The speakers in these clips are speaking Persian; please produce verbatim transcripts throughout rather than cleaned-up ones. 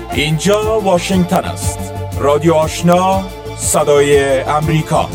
اینجا واشنگتن است. رادیو آشنا، صدای امریکا.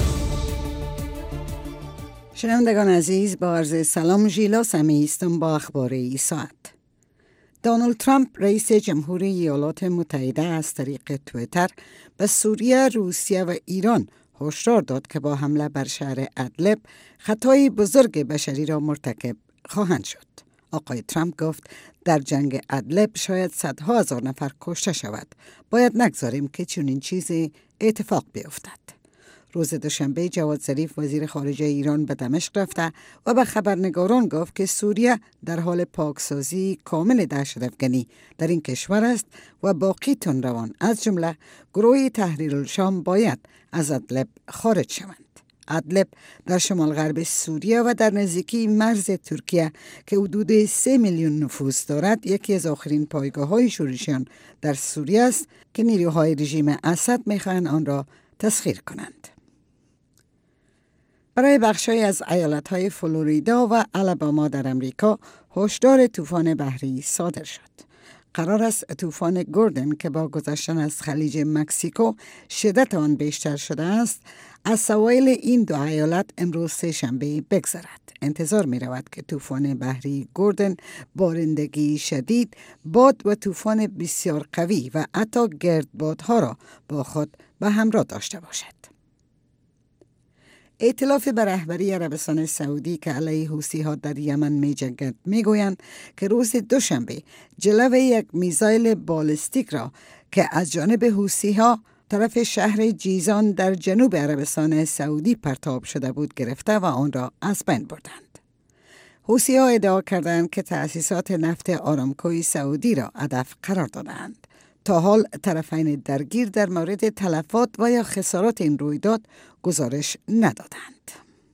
شنوندگان عزیز، با عرض سلام، ژیلا سمی هستم با اخبار این ساعت. دونالد ترامپ رئیس جمهوری ایالات متحده از طریق توییتر به سوریه، روسیه و ایران هشدار داد که با حمله بر شهر ادلب خطای بزرگ بشری را مرتکب خواهند شد. آقای ترامپ گفت در جنگ ادلب شاید صدها هزار نفر کشته شود. باید نگذاریم که چنین چیزی اتفاق بیفتد. روز دوشنبه جواد ظریف وزیر خارجه ایران به دمشق رفته و به خبرنگاران گفت که سوریه در حال پاکسازی کامل دهشت‌افکنی در این کشور است و باقی تندروان از جمله گروه تحریرالشام باید از ادلب خارج شوند. ادلب در شمال غرب سوریه و در نزدیکی مرز ترکیه که حدود سه میلیون نفوس دارد، یکی از آخرین پایگاه‌های شورشیان در سوریه است که نیروهای رژیم اسد می‌خواهند آن را تسخیر کنند. برای بخشی از ایالت‌های فلوریدا و آلاباما در امریکا هشدار طوفان بحری صادر شد. قرار است طوفان گوردن که با گذشتن از خلیج مکزیکو شدت آن بیشتر شده است، از سواحل این دو ایالت امروز سه شنبه بگذرد. انتظار می رود که طوفان بحری گوردن بارندگی شدید، باد و طوفان بسیار قوی و حتی گردبادها را با خود به همراه داشته باشد. ائتلاف به رهبری عربستان سعودی که علیه حوثی‌ها در یمن می‌جنگد می‌گویند که روز دوشنبه جلو یک میزایل بالستیک را که از جانب حوثی‌ها طرف شهر جیزان در جنوب عربستان سعودی پرتاب شده بود گرفته و آن را از بین بردند. حوثی‌ها ادعا کردند که تأسیسات نفت آرامکوی سعودی را هدف قرار دادند. تا حال طرفین درگیر در مورد تلفات و یا خسارات این رویداد گزارش ندادند.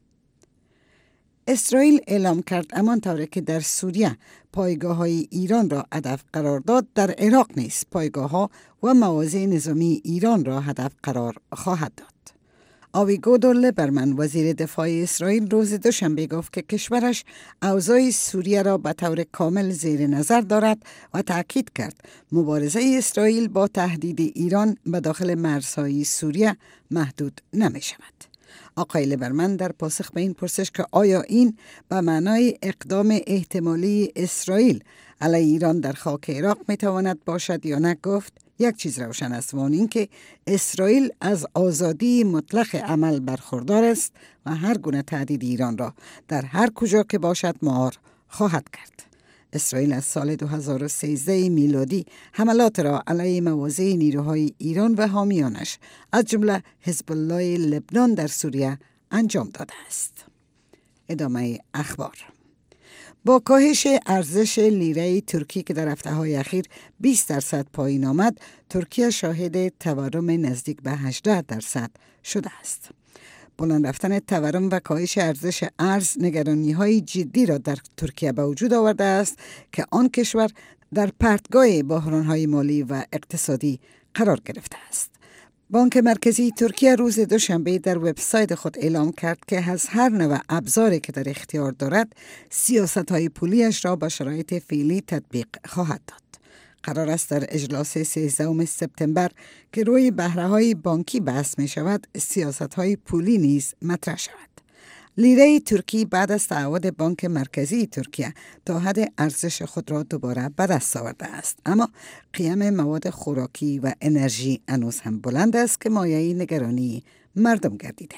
اسرائیل اعلام کرد همان طوری که در سوریه پایگاه‌های ایران را هدف قرار داد، در عراق نیز پایگاه‌ها و مواضع نظامی ایران را هدف قرار خواهد داد. آویگودو لیبرمن وزیر دفاع اسرائیل روز دوشنبه گفت که کشورش اوضاع سوریه را به طور کامل زیر نظر دارد و تأکید کرد مبارزه اسرائیل با تهدید ایران به داخل مرزهای سوریه محدود نمی شود. آقای لیبرمن در پاسخ به این پرسش که آیا این به معنای اقدام احتمالی اسرائیل علیه ایران در خاک عراق می تواند باشد یا نه، گفت یک چیز روشن است و آن این که اسرائیل از آزادی مطلق عمل برخوردار است و هر گونه تهدید ایران را در هر کجا که باشد مهار خواهد کرد. اسرائیل از سال دو هزار و سیزده میلادی حملات را علیه مواضع نیروهای ایران و حامیانش از جمله حزب الله لبنان در سوریه انجام داده است. ادامه اخبار. با کاهش ارزش لیره ترکی که در هفته‌های اخیر بیست درصد پایین آمد، ترکیه شاهد تورم نزدیک به هجده درصد شده است. بلند رفتن تورم و کاهش ارزش ارز نگرانی‌های جدی را در ترکیه به وجود آورده است که آن کشور در پرتگاه بحران‌های مالی و اقتصادی قرار گرفته است. بانک مرکزی ترکیه روز دوشنبه در وبسایت خود اعلام کرد که از هر نوع ابزاری که در اختیار دارد، سیاست‌های پولیش را با شرایط فعلی تطبیق خواهد داد. قرار است در اجلاس سیزدهم سپتامبر که روی بهره‌های بانکی بحث می شود، سیاست‌های پولی نیز مطرح شود. لیره ترکی بعد از تعهد بانک مرکزی ترکیه تا حد ارزش خود را دوباره به دست آورده است، اما قیمت مواد خوراکی و انرژی هنوز هم بلند است که مایه نگرانی مردم گردیده.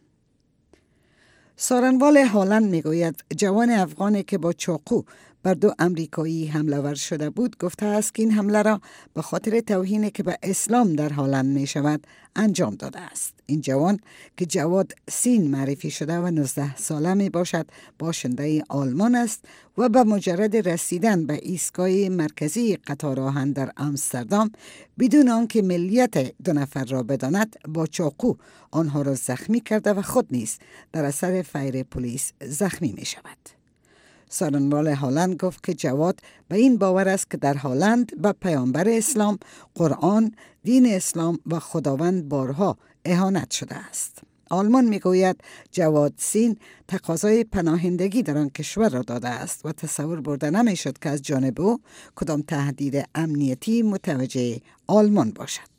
سارنوال هالند میگوید جوان افغانی که با چاقو بر دو امریکایی حمله ور شده بود گفته است که این حمله را به خاطر توهینی که به اسلام در هالند می شود انجام داده است. این جوان که جواد سین معرفی شده و نوزده ساله می باشد، باشنده آلمان است و به مجرد رسیدن به ایستگاه مرکزی قطار آهن در آمستردام بدون آنکه ملیت دو نفر را بداند با چاقو آنها را زخمی کرده و خود نیز در اثر فیر پلیس زخمی می شود. سارنوال هالند گفت که جواد به این باور است که در هالند به پیامبر اسلام، قرآن، دین اسلام و خداوند بارها اهانت شده است. آلمان میگوید جواد سین تقاضای پناهندگی در آن کشور را داده است و تصور برده نمیشد که از جانب او کدام تهدید امنیتی متوجه آلمان باشد.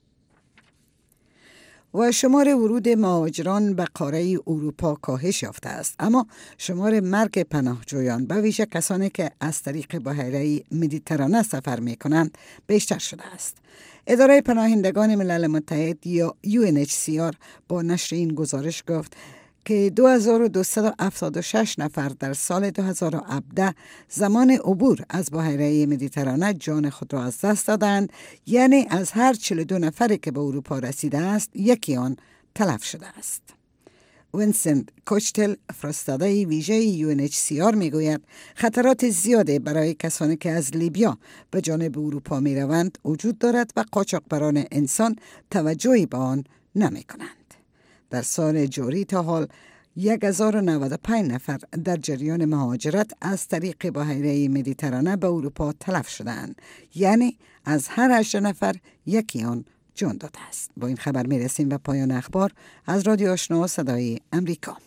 و شمار ورود مهاجران به قاره اروپا کاهش یافته است، اما شمار مرگ پناهجویان به ویژه کسانی که از طریق بحیره مدیترانه سفر می کنند بیشتر شده است. اداره پناهندگان ملل متحد یا یو ان اچ سی آر با نشر این گزارش گفت که دو هزار و دویست و هفتاد و شش نفر در سال دو هزار و هفده زمان عبور از بحیره مدیترانه جان خود را از دست دادند، یعنی از هر چهل و دو نفری که به اروپا رسیده است یکی آن تلف شده است. وینسنت کوچتل فرستاده ویژه یو ان اچ سی آر میگوید خطرات زیاده برای کسانی که از لیبیا به جانب اروپا می روند وجود دارد و قاچاقبران انسان توجهی به آن نمی کنند. در سال جاری تا حال هزار و نود و پنج نفر در جریان مهاجرت از طریق بحیره مدیترانه به اروپا تلف شدند، یعنی از هر هشت نفر یکی آن جان داده است. با این خبر می رسیم به پایان اخبار از رادیو آشنا صدای امریکا.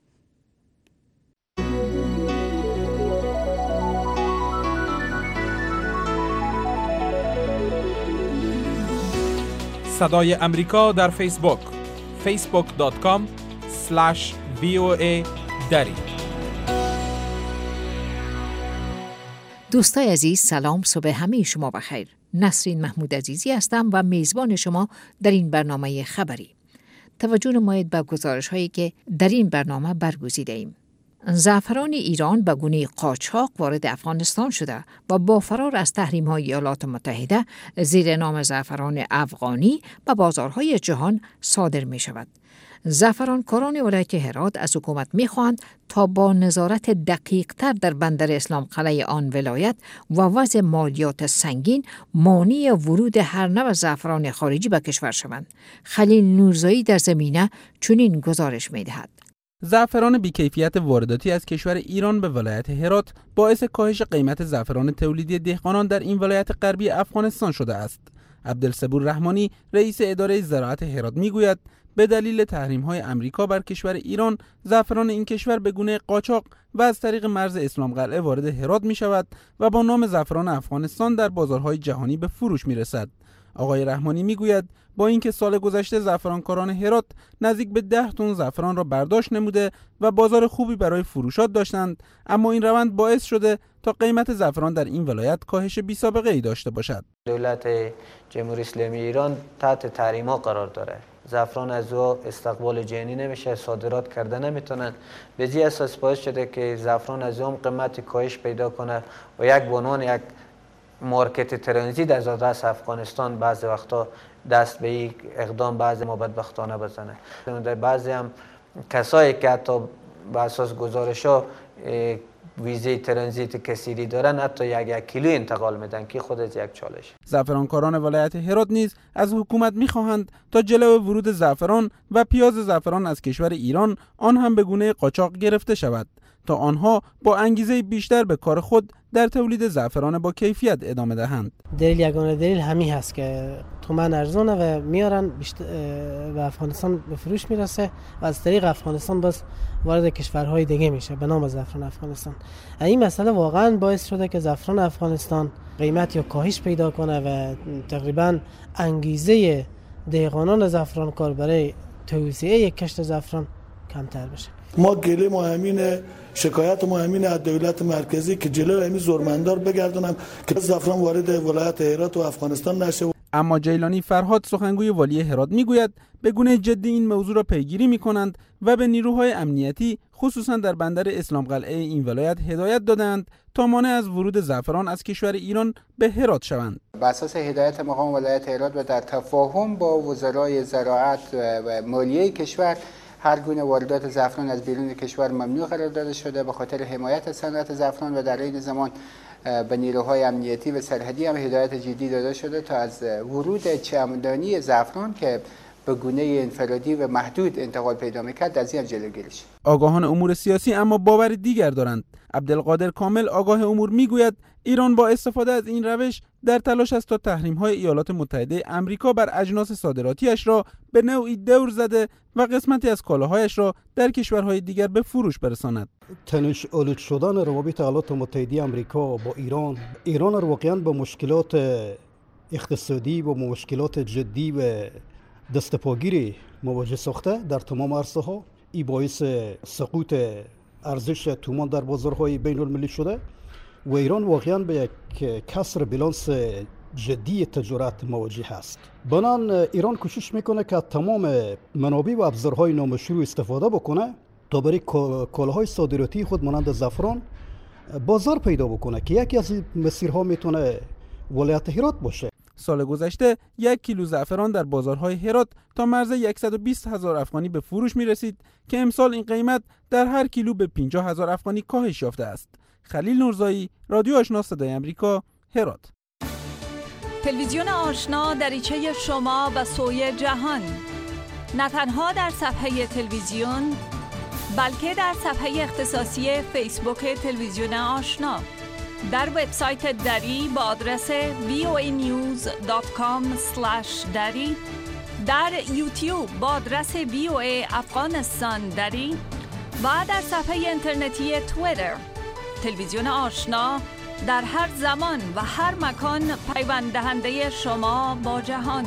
صدای امریکا در فیسبوک فیسبوک دات کام اسلش وی او ای دری. دوستای عزیز، سلام، صبح همه شما بخیر. نسرین محمود عزیزی هستم و میزبان شما در این برنامه خبری. توجه نمایید به گزارش هایی که در این برنامه برگزیده ایم. زعفران ایران به گونه قاچاق وارد افغانستان شده و با فرار از تحریم های ایالات متحده زیر نام زعفران افغانی به بازارهای جهان صادر می شود. زعفرانکاران ولایت هرات از حکومت می خواهند تا با نظارت دقیق تر در بندر اسلام قلعه آن ولایت و وضع مالیات سنگین مانع ورود هر نوع زعفران خارجی به کشور شوند. خلیل نورزایی در زمینه چنین گزارش می دهد. زعفران بیکیفیت وارداتی از کشور ایران به ولایت هرات باعث کاهش قیمت زعفران تولیدی دهقانان در این ولایت غربی افغانستان شده است. عبدالصبور رحمانی رئیس اداره زراعت هرات میگوید به دلیل تحریم‌های آمریکا بر کشور ایران، زعفران این کشور به گونه قاچاق و از طریق مرز اسلام قلعه وارد هرات می شود و با نام زعفران افغانستان در بازارهای جهانی به فروش می رسد. آقای رحمانی میگوید با اینکه سال گذشته زعفرانکاران هرات نزدیک به ده تن زعفران را برداشت نموده و بازار خوبی برای فروشات داشتند، اما این روند باعث شده تا قیمت زعفران در این ولایت کاهش بی سابقه ای داشته باشد. دولت جمهوری اسلامی ایران تحت تحریم‌ها قرار داره. زعفران از او استقبال جهانی نمیشه، صادرات کرده نمیتونن. به این اساس باعث شده که زعفران از اون قیمت کاهش پیدا کنه و یک به عنوان یک مارکت ترانزیت از دست افغانستان بعضی وقتا دست به یک اقدام بعضی ما بدبختانه بزنه. در بعضی هم کسایی که حتی به اساس گزارش‌ها ویزه ترانزیت کثیری دارن حتی یک یک کیلو انتقال میدن که خودش یک چالش. زعفرانکاران ولایت هرات نیز از حکومت میخواهند تا جلو ورود زعفران و پیاز زعفران از کشور ایران آن هم به گونه قاچاق گرفته شود تا آنها با انگیزه بیشتر به کار خود در تولید زعفران با کیفیت ادامه دهند. دلیل یگانه دلیل همین هست که تومن ارزونه و میارن به افغانستان به فروش میرسه و از طریق افغانستان باز وارد کشورهای دیگه میشه به نام زعفران افغانستان. این مسئله واقعا باعث شده که زعفران افغانستان قیمت یا کاهش پیدا کنه و تقریبا انگیزه دهقانان زعفرانکار برای توسعه یک کشت زعفران کمتر بشه. ما گله ما همینه، شکایت ما همینه از دولت مرکزی که جلو همین زورمندار بگردونم که زعفران وارد ولایت هرات و افغانستان نشه. اما جیلانی فرهاد سخنگوی والی هرات میگوید به گونه جدی این موضوع را پیگیری میکنند و به نیروهای امنیتی خصوصا در بندر اسلام قلعه این ولایت هدایت دادند تا مانع از ورود زعفران از کشور ایران به هرات شوند. بر اساس هدایت مقام ولایت هرات و در تفاهم با وزرای زراعت و مالیه کشور هر گونه واردات زعفران از بیرون کشور ممنوع قرار داده شده به خاطر حمایت از صنعت زعفران و در این زمان به نیروهای امنیتی و سرحدی هم هدایت جدی داده شده تا از ورود چمدانی زعفران که به گونه انفرادی و محدود انتقال پیدا میکرد، از این جلوگیری شد. آگاهان امور سیاسی اما باور دیگر دارند. عبدالقادر کامل آگاه امور میگوید ایران با استفاده از این روش در تلاش است تا تحریم‌های ایالات متحده آمریکا بر اجناس صادراتیش را به نوعی دور زده و قسمتی از کالاهایش را در کشورهای دیگر به فروش برساند. تنش آلود شدن روابط ایالات متحده آمریکا با ایران، ایران را واقعاً با مشکلات اقتصادی و مشکلات جدی و دستپاگیری مواجه ساخته در تمام عرصه‌ها. این باعث سقوط ارزش تومان در بازارهای بین المللی شده و ایران واقعاً به یک کسر بالانس جدی تجارت مواجه است. بنان ایران کوشش میکنه که تمام منابع و ابزارهای نامشروع استفاده بکنه تا برای کالاهای صادراتی خود مانند زعفران بازار پیدا بکنه که یکی از مسیرها میتونه ولایت هرات باشه. سال گذشته یک کیلو زعفران در بازارهای هرات تا مرز صد و بیست هزار افغانی به فروش می رسید که امسال این قیمت در هر کیلو به پنجاه هزار افغانی کاهش یافته است. خلیل نورزایی، رادیو آشنا صدای آمریکا، هرات. تلویزیون آشنا دریچه شما و سوی جهان، نه تنها در صفحه تلویزیون بلکه در صفحه اختصاصی فیسبوک تلویزیون آشنا، در وبسایت دری با آدرس وی او ای نیوز دات کام اسلش دری، در یوتیوب با آدرس وی او ای افغانستان دری و در صفحه اینترنتی توییتر. تلویزیون آشنا در هر زمان و هر مکان پیوند دهنده شما با جهان.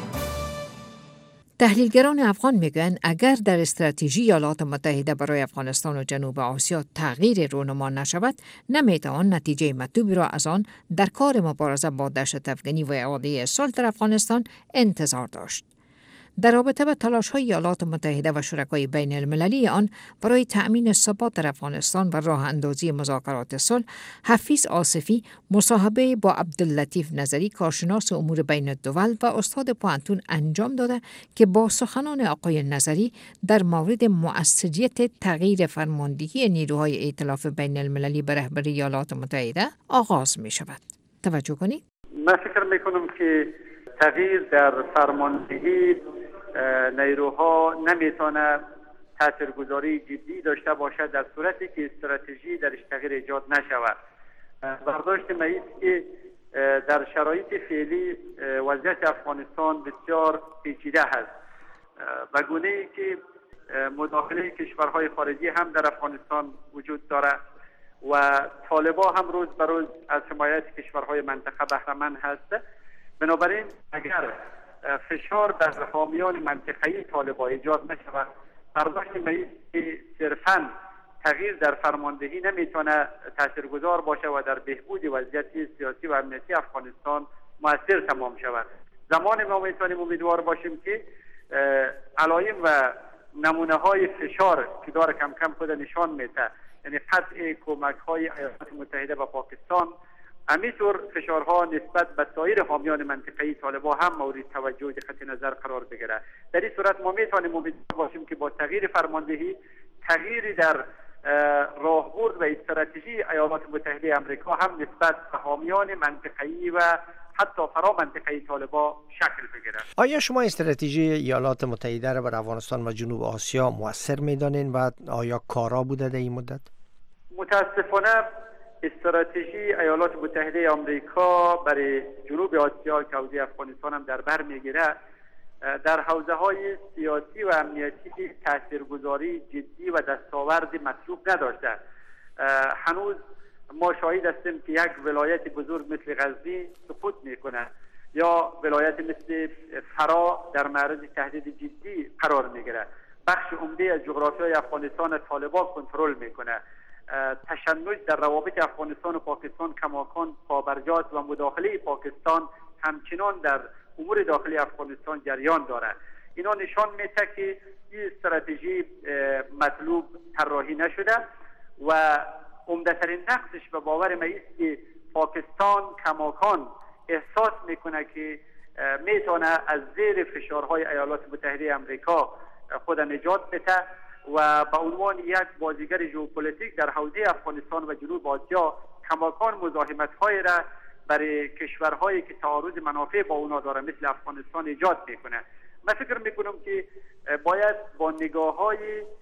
تحلیلگران افغان میگن اگر در استراتژی ایالات متحده برای افغانستان و جنوب آسیا تغییر رونما نشود، نمیتوان نتیجه مطلوبی را از آن در کار مبارزه با دهشت افغانی و اعاده صلح در افغانستان انتظار داشت. در رابطه با تلاش‌های ایالات متحده و شرکای بین المللی آن برای تأمین ثبات در افغانستان و راه اندازی مذاکرات صلح، حفیظ آصفی مصاحبه با عبداللطیف نظری کارشناس امور بین الدول و استاد پوهنتون انجام داده که با سخنان آقای نظری در مورد مؤثریت تغییر فرماندهی نیروهای ائتلاف بین المللی به رهبری ایالات متحده آغاز می شود. توجه کنید. من فکر می کنم که تغییر در فرماندهی نیروها نمیتونه تاثیرگذاری جدی داشته باشد در صورتی که استراتژی درش تغییر ایجاد نشود. برداشت ما است که در شرایط فعلی وضعیت افغانستان بسیار پیچیده است، به گونه‌ای که مداخله کشورهای خارجی هم در افغانستان وجود دارد و طالبان هم روز به روز از حمایت کشورهای منطقه بهره مند هست. بنابراین اگر فشار در حامیان منطقه‌ای طالبان ایجاد نشود، برداشت ما است که صرفاً تغییر در فرماندهی نمیتونه تاثیرگذار باشه و در بهبود وضعیت سیاسی و امنیتی افغانستان مؤثر تمام شود. زمان ما میتونیم امیدوار باشیم که علائم و نمونه های فشار که داره کم کم خود نشان میده، یعنی قطع کمک های ایالات متحده به پاکستان، همینطور فشارها نسبت به سایر حامیان منطقه‌ای طالبان هم مورد توجه و دقت نظر قرار بگیره. در این صورت ما میتونیم امیدوار باشیم که با تغییر فرماندهی، تغییری در راهبرد و استراتژی ایالات متحده آمریکا هم نسبت به حامیان منطقه‌ای و حتی فرا منطقه‌ای طالبان شکل بگیره. آیا شما استراتژی ایالات متحده را بر افغانستان و جنوب آسیا مؤثر می‌دانید و آیا کارا بوده در این مدت؟ متاسفانه استراتژی ایالات متحده آمریکا برای جنوب آسیا که حوزه افغانستان هم در بر میگیره، در حوزه های سیاسی و امنیتی تاثیرگذاری جدی و دستاورد مطلوب نداشته. هنوز ما شاهد هستیم که یک ولایت بزرگ مثل غزنی سقوط میکنه یا ولایت مثل فرا در معرض تهدید جدی قرار میگیره. بخش عمده از جغرافیای افغانستان طالبان کنترل میکنه. تشنج در روابط افغانستان و پاکستان کماکان پابرجاست و مداخله پاکستان همچنان در امور داخلی افغانستان جریان دارد. اینا نشان میده که این استراتژی مطلوب طراحی نشده و عمده‌ترین نقصش به باور ما است که پاکستان کماکان احساس میکنه که میتونه از زیر فشارهای ایالات متحده آمریکا خود نجات بده و به عنوان یک بازیگر ژئوپلیتیک در حوزه افغانستان و جنوب آسیا کماکان مزاحمت‌های را برای کشورهایی که تعارض منافع با اونا داره مثل افغانستان ایجاد میکنه. من فکر میکنم که باید با نگاه های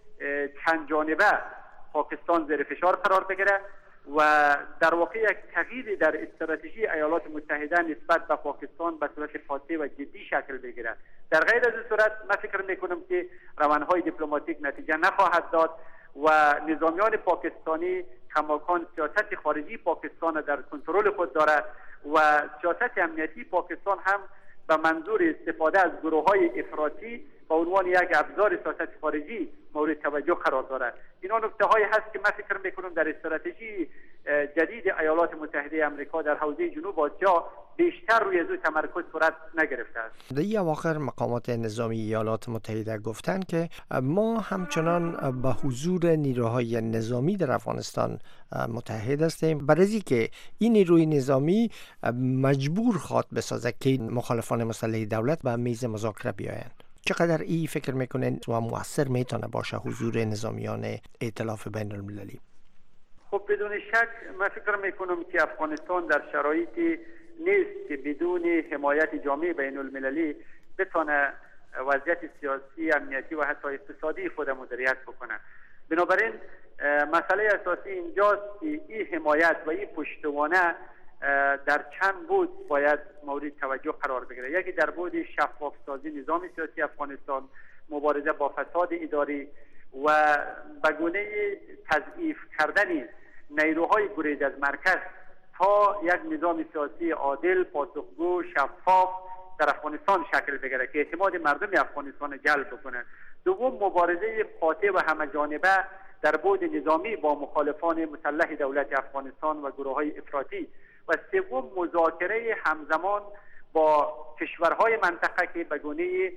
چند جانبه پاکستان زیر فشار قرار بگیره و در واقع یک تغییر در استراتژی ایالات متحده نسبت به پاکستان به صورت قاطع و جدی شکل بگیره. در غیر از این صورت من فکر میکنم که روندهای دیپلماتیک نتیجه نخواهد داد و نظامیان پاکستانی کماکان سیاست خارجی پاکستان در کنترل خود داره و سیاست امنیتی پاکستان هم به منظور استفاده از گروه‌های افراطی به عنوان یک ابزار سیاست خارجی مورد توجه قرار دارد. اینا نکته هایی هست که من فکر میکنم در استراتژی جدید ایالات متحده آمریکا در حوزه جنوب آسیا بیشتر روی زو تمرکز صورت نگرفته است. در اواخر مقامات نظامی ایالات متحده گفتند که ما همچنان به حضور نیروهای نظامی در افغانستان متحد هستیم، برای که این نیروی نظامی مجبور خواد بسازه که مخالفان مسلح دولت به میز مذاکره بیایند. چقدر این فکر میکنین و مؤثر میتونه باشه حضور نظامیان ائتلاف بین المللی؟ خب بدون شک من فکر میکنم که افغانستان در شرایطی نیست که بدون حمایت جامعه بین المللی بتونه وضعیت سیاسی، امنیتی و حتی اقتصادی خود مدیریت بکنه. بنابراین مسئله اساسی اینجاست که این حمایت و این پشتوانه در چند بود باید مورد توجه قرار بگیره. یکی در بود شفاف سازی نظام سیاسی افغانستان، مبارزه با فساد اداری و به گونه تضعیف کردن نیروهای گریز از مرکز تا یک نظام سیاسی عادل، پاسخگو، شفاف در افغانستان شکل بگیره که اعتماد مردم افغانستان جلب بکنه. دوم مبارزه قاطع و همه‌جانبه در بود نظامی با مخالفان مسلح دولت افغانستان و گروه‌های افراطی و سوم مذاکره همزمان با کشورهای منطقه که به گونه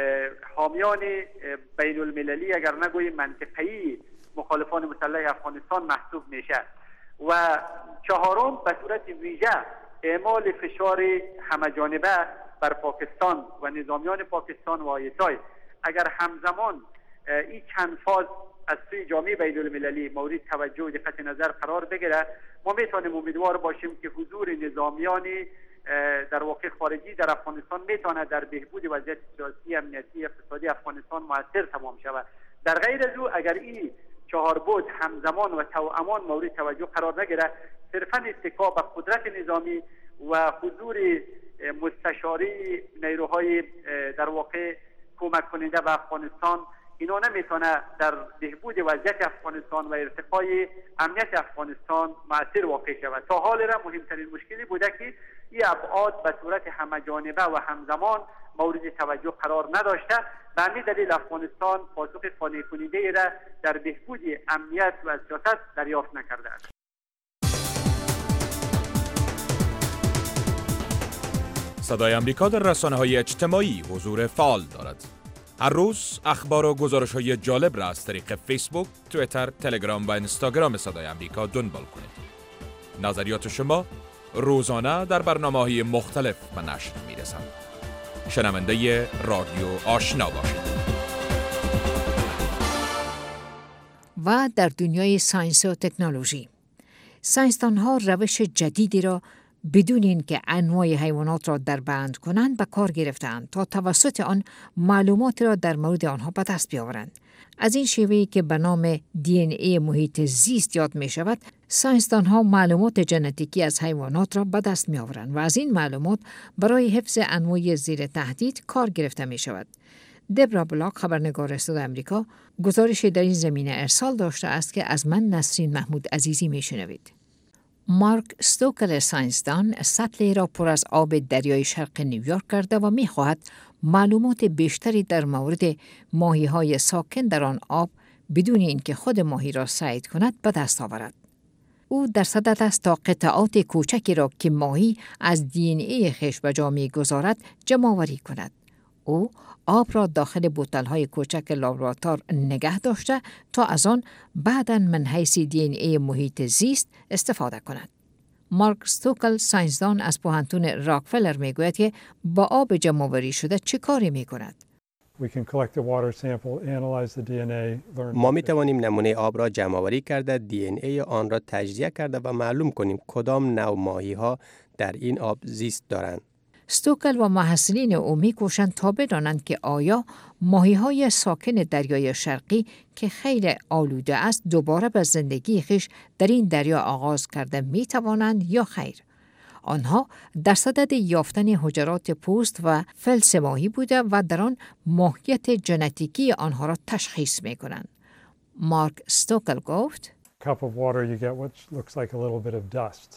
حامیان بین المللی اگر نگوییم منطقه‌ای مخالفان مسلح افغانستان محسوب میشه و چهارم به صورت ویژه اعمال فشار همه‌جانبه بر پاکستان و نظامیان پاکستان و آیسای. اگر همزمان این چند فاز از سوی جامعه بین المللی مورد توجه و دقت نظر قرار بگیره، ما میتونیم امیدوار باشیم که حضور نظامیان در واقع خارجی در افغانستان میتونه در بهبود وضعیت سیاسی، امنیتی، اقتصادی افغانستان مؤثر تمام شود. در غیر از او اگر این چهار بود همزمان و توامان مورد توجه قرار نگیره، صرفا اتکا به قدرت نظامی و حضور مستشاری نیروهای در واقع کمک کننده به افغانستان اینا نمیتونه در بهبود وضعیت افغانستان و ارتقای امنیت افغانستان مؤثر واقع شود. تا حال را مهمترین مشکلی بوده که این ابعاد به صورت همه‌جانبه و همزمان مورد توجه قرار نداشته. به همین دلیل افغانستان پاسخ قانع کننده را در بهبود امنیت و سیاست دریافت نکرده است. صدای آمریکا در رسانه‌های اجتماعی حضور فعال دارد. هر روز اخبار و گزارش‌های جالب را از طریق فیسبوک، توییتر، تلگرام و اینستاگرام صدای آمریکا دنبال کنید. نظریات شما روزانه در برنامه‌های مختلف به نشر می‌رسند. شنونده رادیو آشنا باشید. و در دنیای ساینس و تکنولوژی، ساینسدان‌ها روش جدیدی را بدون اینکه انواع حیوانات را در بند کنند به کار گرفتند تا توسط آن معلومات را در مورد آنها به دست بیاورند. از این شیوهی که به نام دی ان ای محیط زیست یاد می شود، ساینسدان‌ها معلومات ژنتیکی از حیوانات را به دست می آورند و از این معلومات برای حفظ انواع زیر تهدید کار گرفته می شود. دبرا بلاک، خبرنگار صدای آمریکا، گزارش در این زمینه ارسال داشته است که از من نسرین محمود عزیزی می شنوید. مارک استوکل ساینسدان سطل را پر از آب دریای شرق نیویورک کرده و می‌خواهد معلومات بیشتری در مورد ماهی‌های ساکن در آن آب بدون اینکه خود ماهی را صید کند به دست آورد. او در صدد است تا قطعات کوچکی را که ماهی از دی ان ای خویش به جا می‌گذارد جمع‌آوری کند. او آب را داخل بوتل‌های کوچک لابراتوار نگه داشته تا از آن بعداً من حیث دی ان ای محیط زیست استفاده کند. مارک استوکل ساینسدان از پوهنتون راکفلر میگوید که با آب جمع‌آوری شده چه کاری میکند؟ ما می توانیم نمونه آب را جمع‌آوری کرده، دی ان ای آن را تجزیه کرده و معلوم کنیم کدام نوع ماهی‌ها در این آب زیست دارند. ستوکل و محصلین او می‌کوشند تا بدانند که آیا ماهی‌های ساکن دریای شرقی که خیلی آلوده است دوباره به زندگی خویش در این دریا آغاز کرده می‌توانند یا خیر. آنها در صدد یافتن حجرات پوست و فلس ماهی بوده و در آن ماهیت ژنتیکی آنها را تشخیص می‌کنند. مارک ستوکل گفت: cup of water you get what looks like a little bit of dust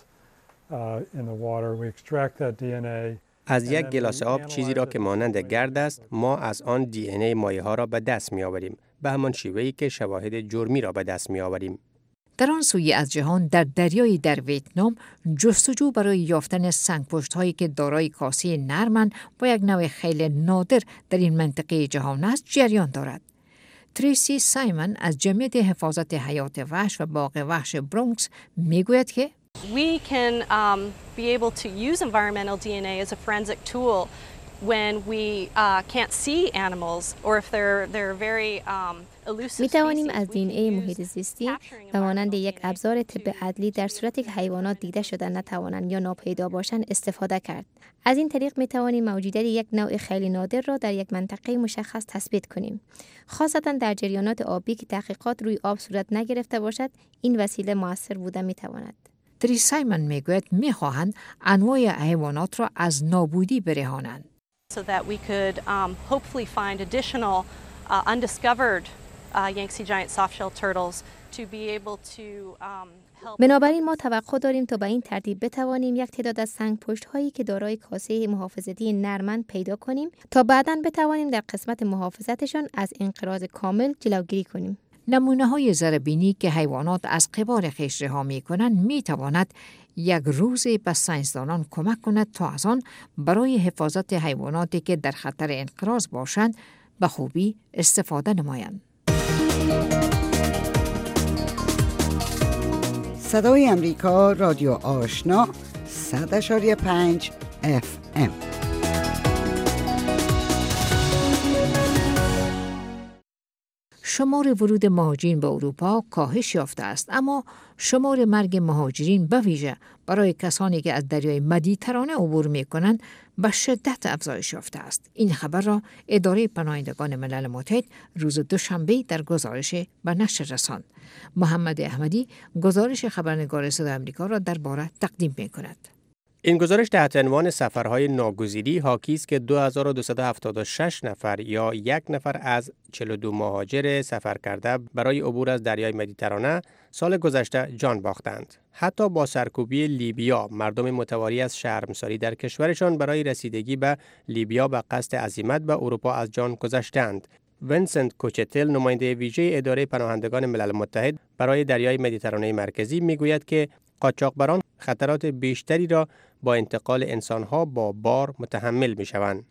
uh, in the water. We extract that دی ان ای. از یک گلاس آب چیزی را که مانند گرد است، ما از آن دی ان ای مایع ها را به دست می آوریم، به همان شیوهی که شواهد جرمی را به دست می آوریم. در آن سوی از جهان در دریای در ویتنام جستجو برای یافتن سنگپشت هایی که دارای کاسه نرمند با یک نوع خیلی نادر در این منطقه جهان است جریان دارد. تریسی سایمن از جمعیت حفاظت حیات وحش و باغ وحش برونکس میگوید که We can um, be able to use environmental دی ان ای as a forensic tool when we uh, can't see animals or if they're they're very um, elusive. می توانیم از دی ان ای محیط زیستی و مانند یک ابزار طب عدلی در صورتی که حیوانات دیده شده نتوانند یا ناپیدا باشند استفاده کرد. از این طریق می توانیم موجودیت یک نوع خیلی نادر را در یک منطقه مشخص تثبیت کنیم. خاصتا در جریانات آبی که تحقیقات روی آب صورت نگرفته باشد، این وسیله موثر بوده می تواند. تری سایمن می گوید می خواهند انواع حیوانات را از نابودی برهانند. So that we could um, hopefully find additional uh, undiscovered uh, Yangtze giant softshell turtles to be able to um, help. بنابراین ما توقع داریم تا به این ترتیب بتوانیم یک تعداد از سنگپشت هایی که دارای کاسه محافظتی نرمند پیدا کنیم تا بعداً بتوانیم در قسمت محافظتشان از انقراض کامل جلوگیری کنیم. نمونه های ذره‌بینی که حیوانات از قبار خویش رها می‌کنند می‌تواند یک روز به ساینسدانان کمک کند تا از آن برای حفاظت حیواناتی که در خطر انقراض باشند به خوبی استفاده نمایند. صدای امریکا، رادیو آشنا، صد و پنج اف ام. شمار ورود مهاجرین به اروپا کاهش یافته است، اما شمار مرگ مهاجرین به ویژه برای کسانی که از دریای مدیترانه عبور می‌کنند به شدت افزایش یافته است. این خبر را اداره پناهندگان ملل متحد روز دوشنبه در گزارش به نشر رساند. محمد احمدی گزارش خبرنگار صدای آمریکا را درباره تقدیم می‌کند. این گزارش تحت عنوان سفرهای ناگزیری حاکی است که دو هزار و دویست و هفتاد و شش نفر یا یک نفر از چهل و دو مهاجر سفر کرده برای عبور از دریای مدیترانه سال گذشته جان باختند. حتی با سرکوبی لیبیا، مردم متواری از شرمساری در کشورشان برای رسیدگی به لیبیا به قصد عزیمت به اروپا از جان گذشتند. ونسنت کوچتل، نماینده ویژه اداره پناهندگان ملل متحد برای دریای مدیترانه مرکزی میگوید که قاچاقبران خطرات بیشتری را با انتقال انسانها با بار متحمل می شوند.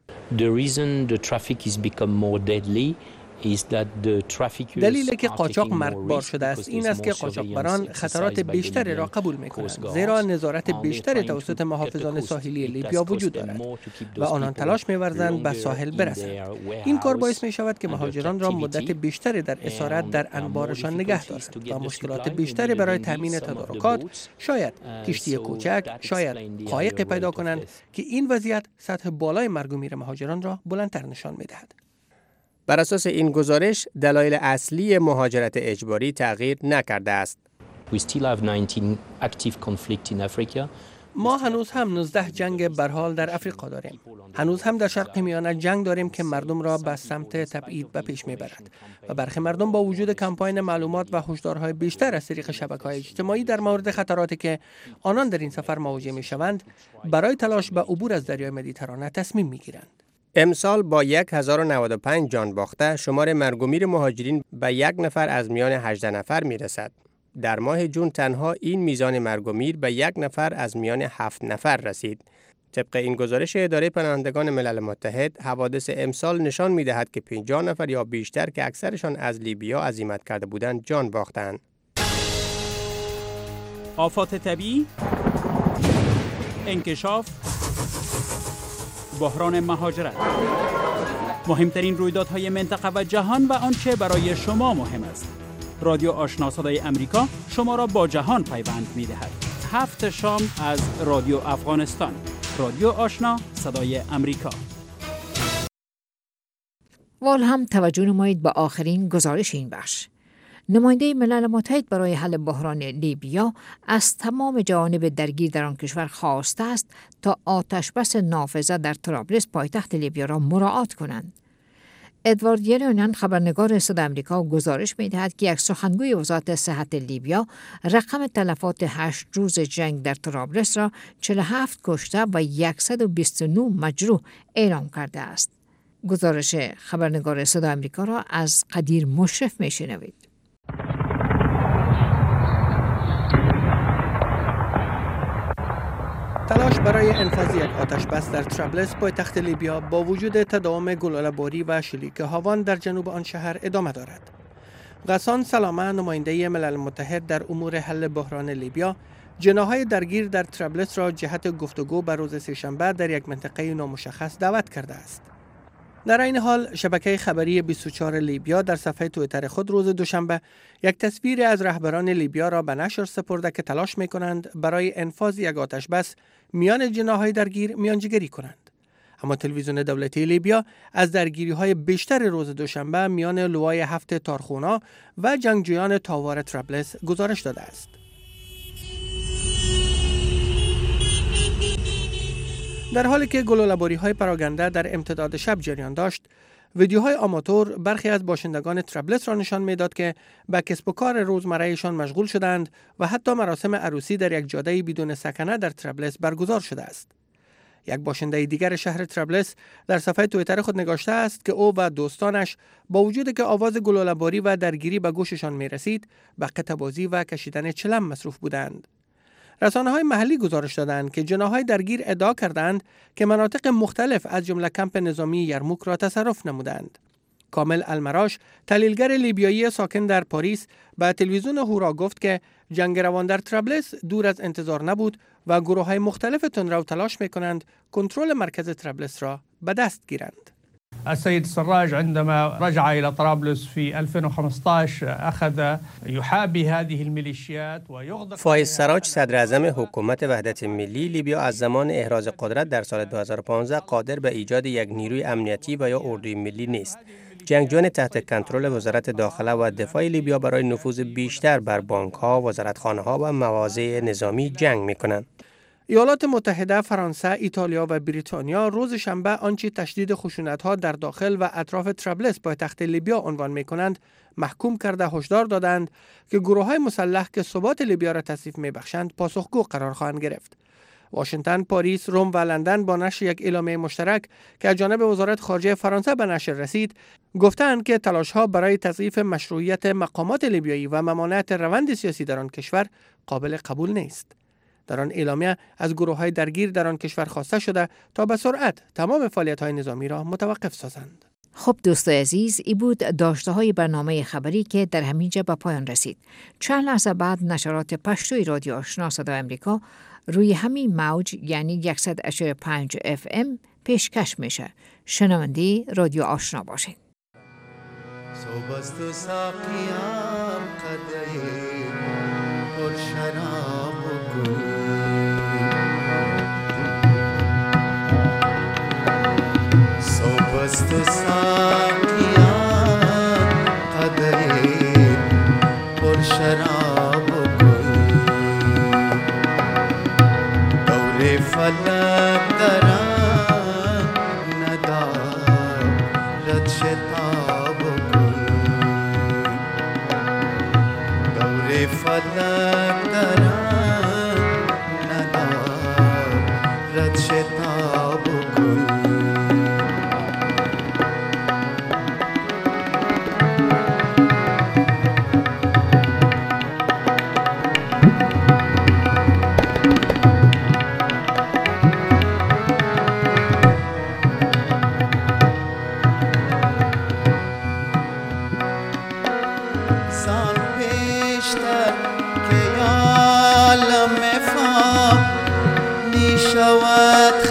دلیلی که قاچاق مرگبار شده است این است که قاچاقبران خطرات بیشتری را قبول می کنند، زیرا نظارت بیشتری توسط محافظان ساحلی لیبیا وجود دارد و آنان تلاش می ورزند به ساحل برسند. این کار باعث می شود که مهاجران را مدت بیشتری در اسارت در انبارشان نگه دارند و مشکلات بیشتری برای تامین تدارکات، شاید کشتی کوچک، شاید قایق پیدا کنند که این وضعیت سطح بالای مرگ و میر مهاجران را بلندتر نشان می دهد. بر اساس این گزارش، دلایل اصلی مهاجرت اجباری تغییر نکرده است. ما هنوز هم نوزده جنگ برحال در افریقا داریم. هنوز هم در شرق میانه جنگ داریم که مردم را به سمت تبعید به پیش میبرد و برخی مردم با وجود کمپاین معلومات و هشدارهای بیشتر از طریق شبکه‌های اجتماعی در مورد خطراتی که آنان در این سفر مواجه میشوند، برای تلاش به عبور از دریای مدیترانه تصمیم میگیرند. امسال با هزار و نود و پنج جان باخته، شمار مرگ و میر مهاجرین به یک نفر از میان هجده نفر میرسد. در ماه جون تنها این میزان مرگ و میر به یک نفر از میان هفت نفر رسید. طبق این گزارش اداره پناهندگان ملل متحد، حوادث امسال نشان می‌دهد که پنجاه نفر یا بیشتر که اکثرشان از لیبیا عزیمت کرده بودند جان باختند. آفات طبیعی، انکشاف، بحران مهاجرت، مهمترین رویدادهای منطقه و جهان و آنچه برای شما مهم است. رادیو آشنا صدای امریکا شما را با جهان پیوند می‌دهد. هفت شام از رادیو افغانستان. رادیو آشنا صدای امریکا. وال هم توجه نمایید به آخرین گزارش این بخش. نماینده ملل متحد برای حل بحران لیبیا از تمام جوانب درگیر در آن کشور خواسته است تا آتش بس نافذه در طرابلس پایتخت لیبیا را مراعات کنند. ادوارد یلونن خبرنگار صدای آمریکا گزارش می‌دهد که یک سخنگوی وزارت صحت لیبیا رقم تلفات هشت روز جنگ در طرابلس را چهل و هفت کشته و صد و بیست و نه مجروح اعلام کرده است. گزارش خبرنگار صدای آمریکا را از قدیر مشرف می‌شنوید. تلاش برای انفاذ یک آتش بس در طرابلس پایتخت لیبیا با وجود تداوم گلوله‌باری و شلیک هاوان در جنوب آن شهر ادامه دارد. غسان سلامه، نماینده ملل متحد در امور حل بحران لیبیا، جناح‌های درگیر در طرابلس را جهت گفتگو بر روز سه‌شنبه در یک منطقه نامشخص دعوت کرده است. در این حال شبکه خبری بیست و چهار لیبیا در صفحه توییتر خود روز دوشنبه یک تصویر از رهبران لیبیا را به نشر سپرده که تلاش می‌کنند برای انفاذ یک آتش بس میان جناح‌های درگیر میانجیگری کنند. اما تلویزیون دولتی لیبیا از درگیری‌های بیشتر روز دوشنبه میان لوای هفت تارخونا و جنگجویان تاوار طرابلس گزارش داده است. در حالی که گلوله‌باری‌های پراگنده در امتداد شب جریان داشت، ویدیوهای آماتور برخی از باشندگان طرابلس را نشان می‌داد که به کسب و کار روزمره‌شان مشغول شدند و حتی مراسم عروسی در یک جاده بدون سکنه در طرابلس برگزار شده است. یک باشنده دیگر شهر طرابلس در صفحه توییتر خود نگاشته است که او و دوستانش با وجود که آواز گلوله‌باری و درگیری به گوششان می‌رسید، به قطعه‌بازی و کشیدن چلم مصروف بودند. رسانه‌های محلی گزارش دادند که جناح‌های درگیر ادعا کردند که مناطق مختلف از جمله کمپ نظامی یرموک را تصرف نمودند. کامل المراش، تحلیلگر لیبیایی ساکن در پاریس، به تلویزیون هورا گفت که جنگ روان در طرابلس دور از انتظار نبود و گروه‌های مختلف تندرو تلاش می‌کنند کنترل مرکز طرابلس را به دست گیرند. السيد السراج عندما رجع إلى طرابلس في ألفين وخمسة عشر أخذ يحابي هذه الميليشيات ويغضب. فایز سراج صدر اعظم حکومت وحدت ملی لیبیا از زمان احراز قدرت در سال دو هزار و پانزده قادر به ایجاد یک نیروی امنیتی و یا اردوی ملی نیست. جنگجویان تحت کنترل وزارت داخله و دفاع لیبیا برای نفوذ بیشتر بر بانک‌ها، وزارتخانه‌ها و مواضع نظامی جنگ می‌کنند. ایالات متحده، فرانسه، ایتالیا و بریتانیا روز شنبه آنچه تشدید خشونت‌ها در داخل و اطراف طرابلس پایتخت لیبیا عنوان می‌کنند محکوم کرده هشدار دادند که گروه‌های مسلح که ثبات لیبیا را تضعیف می‌بخشند پاسخگو قرار خواهند گرفت. واشنگتن، پاریس، روم و لندن با نشر یک اعلامیه مشترک که از جانب وزارت خارجه فرانسه به نشر رسید، گفتند که تلاش‌ها برای تضعیف مشروعیت مقامات لیبیایی و ممانعت روند سیاسی در آن کشور قابل قبول نیست. در آن اعلامیه از گروه‌های درگیر در آن کشور خواسته شده تا به سرعت تمام فعالیت‌های نظامی را متوقف سازند. خب دوستای عزیز، ای بود داشته های برنامه خبری که در همینجا به پایان رسید. چند لحظه بعد نشرات پشتوی رادیو آشنا صدای امریکا روی همین موج یعنی صد و پنج اف ام پیشکش میشه. شنونده رادیو آشنا باشین. صبح ساقیام قدیم پر شراب و گل صبح ساقیام قدیم پر شراب و گل دور فلک درم ندارد شتاب و گل دور فلک درم ندارد شتاب و گل شود